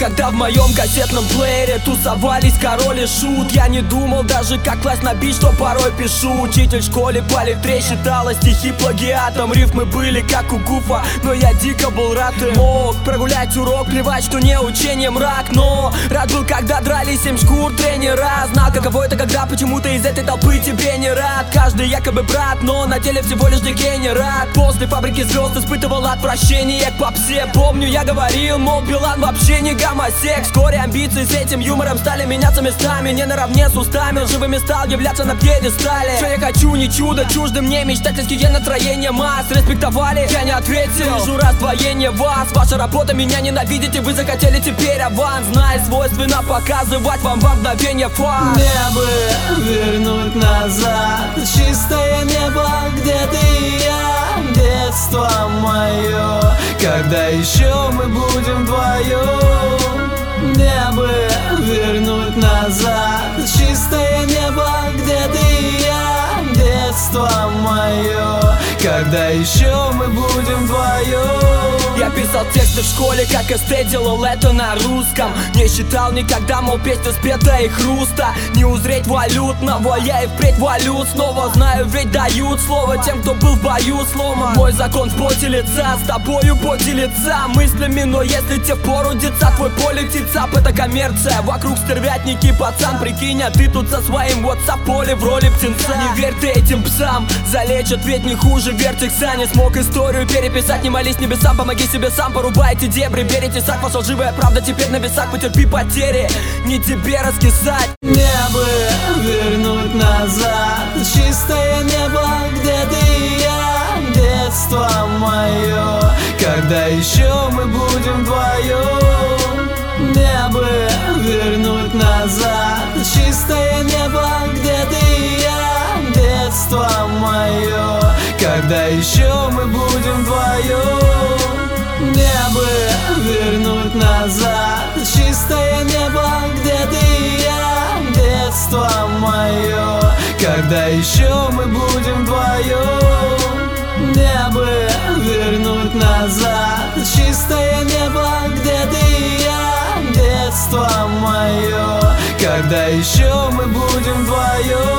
когда в моем кассетном плеере тусовались король и шут. Я не думал даже, как класть на бит, что порой пишу. Учитель в школе по литре считала стихи плагиатом. Рифмы были как у Гуфа, но я дико был рад и мог прогулять урок, плевать, что не учение мрак. Но рад был, когда дрались 7 шкур тренера. Знал, каково это, когда почему-то из этой толпы тебе не рад. Каждый якобы брат, но на деле всего лишь дегенерат. После фабрики звезд испытывал отвращение к попсе. Помню, я говорил, мол, Билан вообще не гомосекс. Вскоре амбиции с этим юмором стали меняться местами. Не наравне с устами, лживыми стал являться на пьедестале. Что я хочу, не чудо, чужды мне мечтательские настроения масс. Респектовали, я не ответил. Вижу раздвоение вас. Ваша работа, меня ненавидите, вы захотели теперь аванс. Знай, свойственно показывать вам во мгновение факт. Мне бы вернуть назад чистое небо, где ты и я, детство мое, когда еще мы будем вдвоем. Мне бы вернуть назад чистое небо, где ты и я, детство мое, когда еще мы будем вдвоем. Я писал тексты в школе, как эссе, делал это на русском. Не считал никогда, мол, песня спета и хруста. Не узреть валютного, я и впредь валю снова. Знаю, ведь дают слово тем, кто был в бою сломан. Мой закон в поте лица, с тобою поделиться мыслями. Но если тебе впору деца, твой полетит цап. Это коммерция, вокруг стервятники, пацан. Прикинь, а ты тут со своим WhatsApp поле в роли птенца. Не верь ты этим псам, залечат ведь не хуже вертекса. Не смог историю переписать, не молись небесам, помоги себе сам, порубайте дебри, берите сак, ваша лживая правда теперь на весах, потерпи потери, не тебе раскисать. Мне бы вернуть назад чистое небо, где ты и я, детство мое, когда еще мы будем вдвоем. Мне бы вернуть назад чистое небо, где ты и я, детство мое, когда еще мы будем вдвоем. Мне бы вернуть назад чистое небо, где ты и я, детство мое, когда еще мы будем вдвоем. Мне бы вернуть назад чистое небо, где ты и я, детство мое, когда еще мы будем вдвоем.